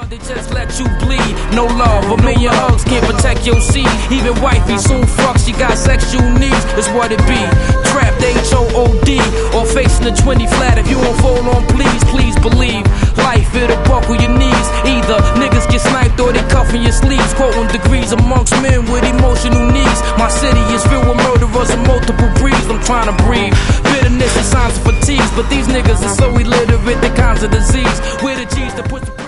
they just let you bleed. No love, a million hugs can't protect your seed. Even wifey soon fuck, she got sexual needs. That's what it be. Trapped HOOD or facing a 20 flat. If you won't fold on, please believe. Life, it'll buckle your knees. Either niggas get sniped or they cuffing your sleeves. Quoting degrees amongst men with emotional needs. My city is filled with murderers and multiple breeds. I'm trying to breathe. Bitterness and signs of fatigue. But these niggas are so illiterate, the kinds of disease. We're the G's that push the